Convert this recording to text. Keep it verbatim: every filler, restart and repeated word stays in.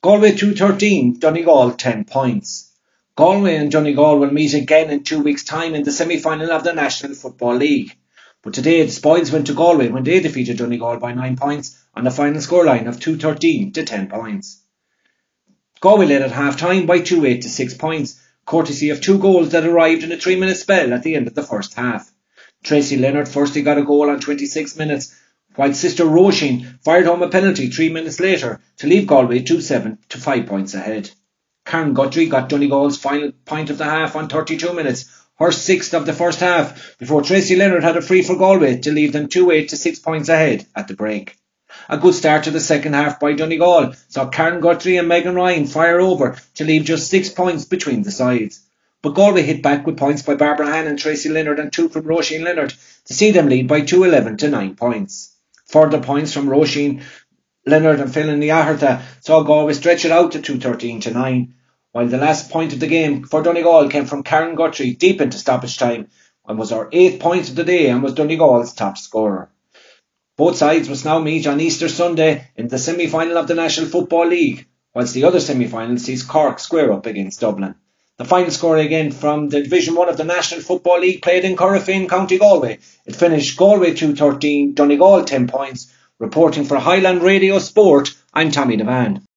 Galway two thirteen, Donegal ten points. Galway and Donegal will meet again in two weeks' time in the semi-final of the National Football League. But today the spoils went to Galway when they defeated Donegal by nine points on the final scoreline of two thirteen to ten points. Galway led at half-time by two eight to six points, courtesy of two goals that arrived in a three-minute spell at the end of the first half. Tracy Leonard firstly got a goal on twenty-six minutes, while sister Roisin fired home a penalty three minutes later to leave Galway two seven to five points ahead. Karen Guthrie got Donegal's final point of the half on thirty-two minutes, her sixth of the first half, before Tracy Leonard had a free for Galway to leave them two eight to six points ahead at the break. A good start to the second half by Donegal saw Karen Guthrie and Megan Ryan fire over to leave just six points between the sides. But Galway hit back with points by Barbara Hannon, Tracy Leonard and two from Roisin Leonard to see them lead by two eleven to nine points. Further points from Roisin Leonard and Phil Niahartha saw Galway stretch it out to two thirteen to nine, while the last point of the game for Donegal came from Karen Guthrie deep into stoppage time and was her eighth point of the day and was Donegal's top scorer. Both sides must now meet on Easter Sunday in the semi-final of the National Football League, whilst the other semi-final sees Cork square up against Dublin. The final score again from the Division one of the National Football League played in Corofin, County Galway. It finished Galway two thirteen, Donegal ten points. Reporting for Highland Radio Sport, I'm Tommy Devan.